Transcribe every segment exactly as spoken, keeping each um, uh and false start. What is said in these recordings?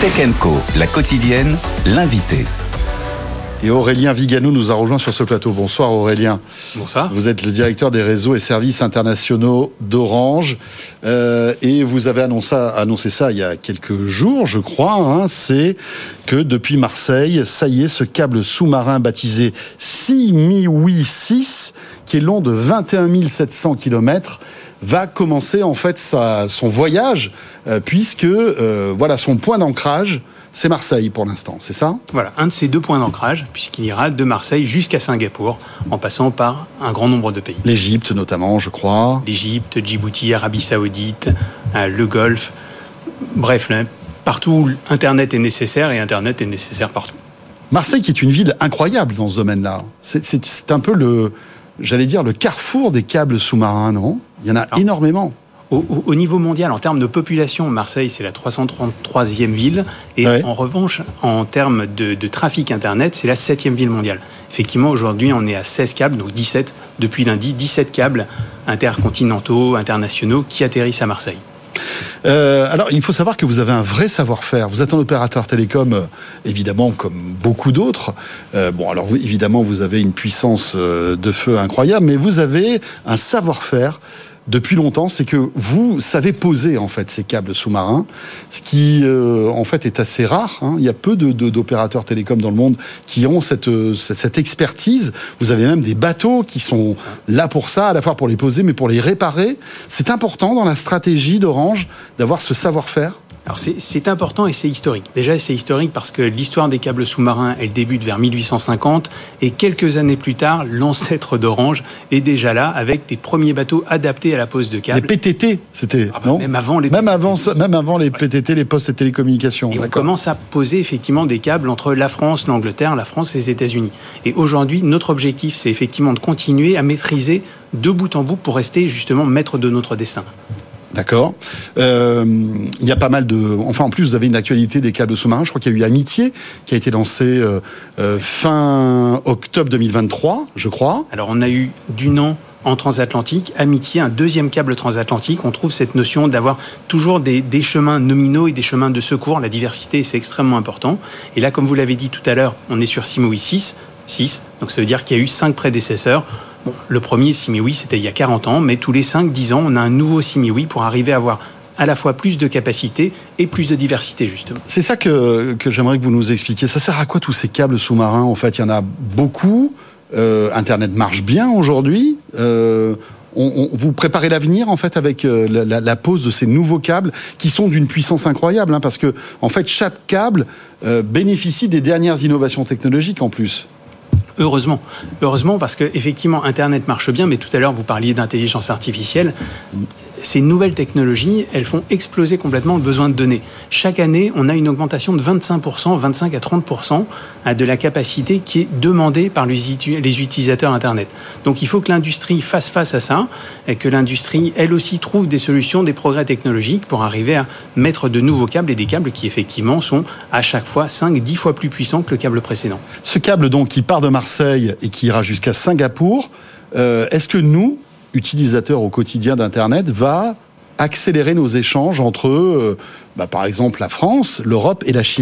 Tech and Co, la quotidienne, l'invité. Et Aurélien Vigano nous a rejoint sur ce plateau. Bonsoir Aurélien. Bonsoir. Vous êtes le directeur des réseaux et services internationaux d'Orange. Euh, et vous avez annoncé, annoncé ça il y a quelques jours, je crois. Hein, c'est que depuis Marseille, ça y est, ce câble sous-marin baptisé SeaMiWi six, qui est long de vingt et un mille sept cents kilomètres, va commencer en fait sa, son voyage, euh, puisque euh, voilà, son point d'ancrage, c'est Marseille pour l'instant, c'est ça ? Voilà, un de ces deux points d'ancrage, puisqu'il ira de Marseille jusqu'à Singapour, en passant par un grand nombre de pays. L'Égypte notamment, je crois. L'Égypte, Djibouti, Arabie Saoudite, euh, le Golfe. Bref, là, partout où Internet est nécessaire, et Internet est nécessaire partout. Marseille qui est une ville incroyable dans ce domaine-là. C'est, c'est, c'est un peu le, j'allais dire, le carrefour des câbles sous-marins, non ? Il y en a Alors, énormément. Au, au, au niveau mondial, en termes de population, Marseille, c'est la trois cent trente-troisième ville. Et ouais. En revanche, en termes de, de trafic Internet, c'est la septième ville mondiale. Effectivement, aujourd'hui, on est à seize câbles, donc dix-sept, depuis lundi, dix-sept câbles intercontinentaux, internationaux, qui atterrissent à Marseille. Euh, alors, il faut savoir que vous avez un vrai savoir-faire. Vous êtes un opérateur télécom, euh, évidemment, comme beaucoup d'autres. Euh, bon, alors, vous, évidemment, vous avez une puissance euh, de feu incroyable, mais vous avez un savoir-faire depuis longtemps, c'est que vous savez poser en fait ces câbles sous-marins, ce qui euh, en fait est assez rare. Hein. Il y a peu de, de, d'opérateurs télécoms dans le monde qui ont cette, cette, cette expertise. Vous avez même des bateaux qui sont là pour ça, à la fois pour les poser, mais pour les réparer. C'est important dans la stratégie d'Orange d'avoir ce savoir-faire. Alors c'est, c'est important et c'est historique. Déjà, c'est historique parce que l'histoire des câbles sous-marins, elle débute vers mille huit cent cinquante et quelques années plus tard, l'ancêtre d'Orange est déjà là avec des premiers bateaux adaptés à la pose de câbles. Les P T T, c'était ah bah, non Même avant les même avant, même avant les P T T, les postes et télécommunications. Et D'accord. On commence à poser effectivement des câbles entre la France, l'Angleterre, la France et les États-Unis. Et aujourd'hui, notre objectif, c'est effectivement de continuer à maîtriser de bout en bout pour rester justement maître de notre destin. D'accord. Euh, il y a pas mal de... Enfin, en plus, vous avez une actualité des câbles sous-marins. Je crois qu'il y a eu Amitié, qui a été lancé euh, euh, fin octobre deux mille vingt-trois, je crois. Alors, on a eu Dunant en transatlantique, Amitié, un deuxième câble transatlantique. On trouve cette notion d'avoir toujours des, des chemins nominaux et des chemins de secours. La diversité, c'est extrêmement important. Et là, comme vous l'avez dit tout à l'heure, on est sur SeaMiWi six. six. Donc, ça veut dire qu'il y a eu cinq prédécesseurs. Bon, le premier SeaMiWi, c'était il y a quarante ans, mais tous les cinq dix ans, on a un nouveau SeaMiWi pour arriver à avoir à la fois plus de capacité et plus de diversité, justement. C'est ça que, que j'aimerais que vous nous expliquiez. Ça sert à quoi tous ces câbles sous-marins ? En fait, il y en a beaucoup. Euh, Internet marche bien aujourd'hui. Euh, on, on, vous préparez l'avenir, en fait, avec euh, la, la pose de ces nouveaux câbles qui sont d'une puissance incroyable, hein, parce que, en fait, chaque câble euh, bénéficie des dernières innovations technologiques, en plus. Heureusement, heureusement parce que effectivement Internet marche bien, mais tout à l'heure vous parliez d'intelligence artificielle. Ces nouvelles technologies, elles font exploser complètement le besoin de données. Chaque année, on a une augmentation de vingt-cinq pour cent, vingt-cinq à trente pour cent de la capacité qui est demandée par les utilisateurs Internet. Donc il faut que l'industrie fasse face à ça, et que l'industrie, elle aussi, trouve des solutions, des progrès technologiques pour arriver à mettre de nouveaux câbles, et des câbles qui effectivement sont à chaque fois cinq à dix fois plus puissants que le câble précédent. Ce câble donc qui part de Marseille et qui ira jusqu'à Singapour, euh, est-ce que nous, utilisateurs au quotidien d'Internet, va accélérer nos échanges entre, euh, bah, par exemple, la France, l'Europe et la Chine ?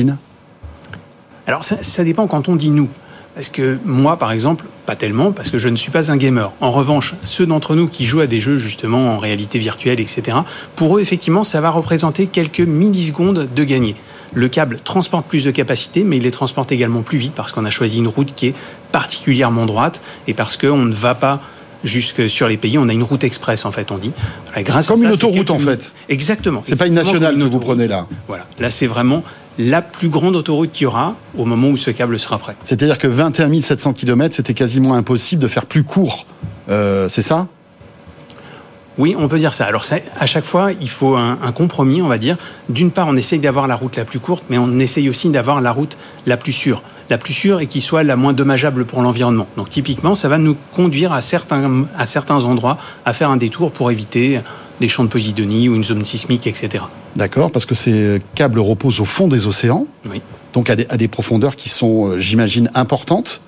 Alors, ça, ça dépend quand on dit « nous ». Parce que moi, par exemple, pas tellement, parce que je ne suis pas un gamer. En revanche, ceux d'entre nous qui jouent à des jeux, justement, en réalité virtuelle, et cetera, pour eux, effectivement, ça va représenter quelques millisecondes de gagné. Le câble transporte plus de capacité, mais il les transporte également plus vite, parce qu'on a choisi une route qui est particulièrement droite, et parce qu'on ne va pas jusque sur les pays, on a une route express, en fait, on dit. Voilà, grâce Comme à ça, une autoroute, en minutes. fait. Exactement. C'est pas une nationale que vous prenez là. Voilà. Là, c'est vraiment la plus grande autoroute qu'il y aura au moment où ce câble sera prêt. C'est-à-dire que vingt et un mille sept cents kilomètres, c'était quasiment impossible de faire plus court. Euh, c'est ça ? Oui, on peut dire ça. Alors, ça, à chaque fois, il faut un, un compromis, on va dire. D'une part, on essaye d'avoir la route la plus courte, mais on essaye aussi d'avoir la route la plus sûre. La plus sûre et qui soit la moins dommageable pour l'environnement. Donc, typiquement, ça va nous conduire à certains, à certains endroits à faire un détour pour éviter des champs de Posidonie ou une zone sismique, et cetera. D'accord, parce que ces câbles reposent au fond des océans, oui. donc à des, à des profondeurs qui sont, j'imagine, importantes.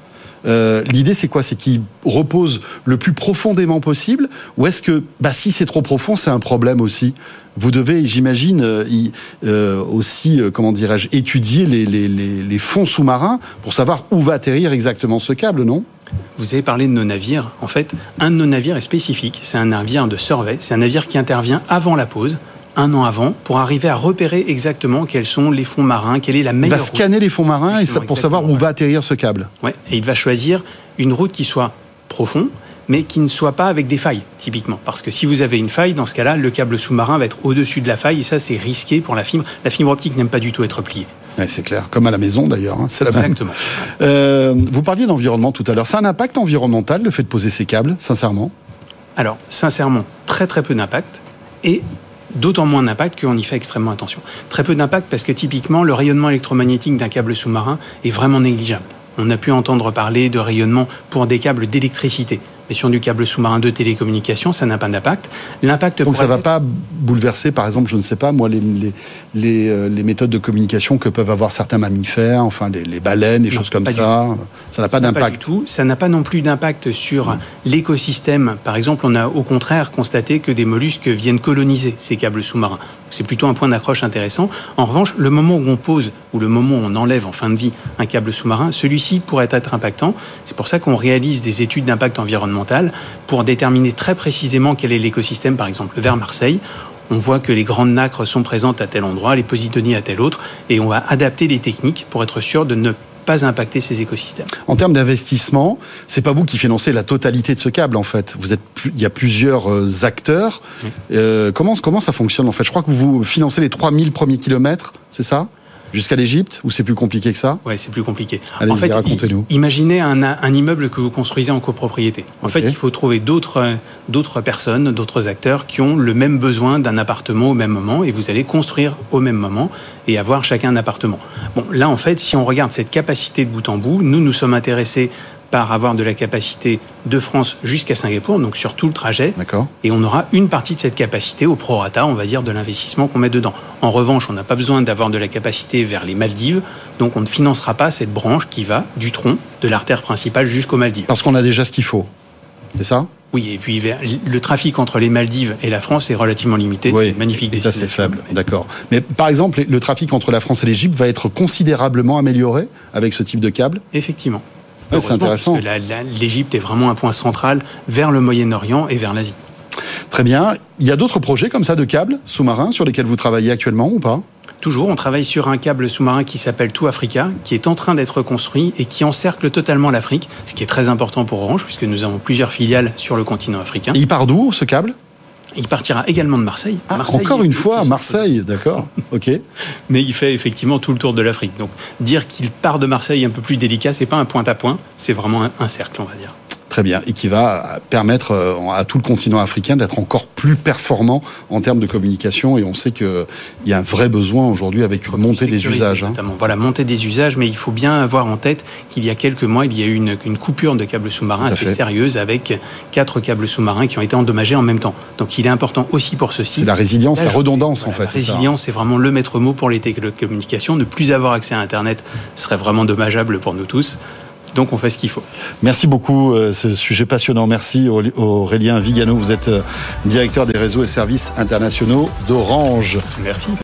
Euh, l'idée, c'est quoi? C'est qu'il repose le plus profondément possible, ou est-ce que, bah, si c'est trop profond, c'est un problème aussi? Vous devez, j'imagine, euh, y, euh, aussi, euh, comment dirais-je, étudier les, les, les, les fonds sous-marins pour savoir où va atterrir exactement ce câble, non? Vous avez parlé de nos navires. En fait, un de nos navires est spécifique. C'est un navire de survey. C'est un navire qui intervient avant la pause, un an avant, pour arriver à repérer exactement quels sont les fonds marins, quelle est la meilleure route. Il va scanner les fonds marins et ça, pour savoir où va atterrir ce câble. Ouais, et il va choisir une route qui soit profonde, mais qui ne soit pas avec des failles, typiquement. Parce que si vous avez une faille, dans ce cas-là, le câble sous-marin va être au-dessus de la faille, et ça, c'est risqué pour la fibre. La fibre optique n'aime pas du tout être pliée. Ouais, c'est clair, comme à la maison d'ailleurs, hein, c'est la même. Exactement. Euh, vous parliez d'environnement tout à l'heure. C'est un impact environnemental, le fait de poser ces câbles, sincèrement? Alors, sincèrement, très très peu d'impact, et d'autant moins d'impact qu'on y fait extrêmement attention. Très peu d'impact parce que typiquement, le rayonnement électromagnétique d'un câble sous-marin est vraiment négligeable. On a pu entendre parler de rayonnement pour des câbles d'électricité. Mais sur du câble sous-marin de télécommunication, ça n'a pas d'impact. L'impact Donc ça ne va être... pas bouleverser, par exemple, je ne sais pas, moi, les, les, les, euh, les méthodes de communication que peuvent avoir certains mammifères, enfin les, les baleines, les non, choses comme ça. Ça n'a pas ça d'impact. Pas du tout. Ça n'a pas non plus d'impact sur mmh. l'écosystème. Par exemple, on a au contraire constaté que des mollusques viennent coloniser ces câbles sous-marins. C'est plutôt un point d'accroche intéressant. En revanche, le moment où on pose, ou le moment où on enlève en fin de vie un câble sous-marin, celui-ci pourrait être impactant. C'est pour ça qu'on réalise des études d'impact environnemental pour déterminer très précisément quel est l'écosystème, par exemple vers Marseille. On voit que les grandes nacres sont présentes à tel endroit, les posidonie à tel autre, et on va adapter les techniques pour être sûr de ne pas impacter ces écosystèmes. En termes d'investissement, c'est pas vous qui financez la totalité de ce câble, en fait. Vous êtes, il y a plusieurs euh, acteurs. Oui. Euh, comment, comment ça fonctionne, en fait? Je crois que vous financez les trois mille premiers kilomètres, c'est ça? Jusqu'à l'Égypte, ou c'est plus compliqué que ça? Ouais, c'est plus compliqué. Allez-y, en fait, racontez-nous. Imaginez un, un immeuble que vous construisez en copropriété. En okay. fait, il faut trouver d'autres, d'autres personnes, d'autres acteurs qui ont le même besoin d'un appartement au même moment, et vous allez construire au même moment et avoir chacun un appartement. Bon, là, en fait, si on regarde cette capacité de bout en bout, nous, nous sommes intéressés par avoir de la capacité de France jusqu'à Singapour, donc sur tout le trajet. D'accord. Et on aura une partie de cette capacité au prorata, on va dire, de l'investissement qu'on met dedans. En revanche, on n'a pas besoin d'avoir de la capacité vers les Maldives, donc on ne financera pas cette branche qui va du tronc de l'artère principale jusqu'aux Maldives. Parce qu'on a déjà ce qu'il faut, c'est ça? Oui, et puis le trafic entre les Maldives et la France est relativement limité. Oui, c'est magnifique destination. Ça, c'est faible, d'accord. Mais par exemple, le trafic entre la France et l'Égypte va être considérablement amélioré avec ce type de câble? Effectivement. Ouais, c'est intéressant. Parce que la, la, l'Égypte est vraiment un point central vers le Moyen-Orient et vers l'Asie. Très bien. Il y a d'autres projets comme ça de câbles sous-marins sur lesquels vous travaillez actuellement ou pas? Toujours, on travaille sur un câble sous-marin qui s'appelle Tout Africa, qui est en train d'être construit et qui encercle totalement l'Afrique, ce qui est très important pour Orange, puisque nous avons plusieurs filiales sur le continent africain. Et il part d'où, ce câble? Il partira également de Marseille. Ah, Marseille encore une fois, Marseille, d'accord, ok. Mais il fait effectivement tout le tour de l'Afrique. Donc, dire qu'il part de Marseille un peu plus délicat, c'est pas un point à point, c'est vraiment un, un cercle, on va dire. Très bien, et qui va permettre à tout le continent africain d'être encore plus performant en termes de communication. Et on sait qu'il y a un vrai besoin aujourd'hui avec une montée des usages. Notamment. Hein. Voilà, montée des usages, mais il faut bien avoir en tête qu'il y a quelques mois, il y a eu une, une coupure de câbles sous-marins assez fait. sérieuse avec quatre câbles sous-marins qui ont été endommagés en même temps. Donc il est important aussi pour ceci. C'est la résilience, la redondance voilà, en fait. La résilience, c'est, c'est vraiment le maître mot pour les télécommunications. Ne plus avoir accès à Internet serait vraiment dommageable pour nous tous. Donc on fait ce qu'il faut. Merci beaucoup, euh, ce sujet passionnant. Merci Aurélien Vigano, vous êtes euh, directeur des réseaux et services internationaux d'Orange. Merci.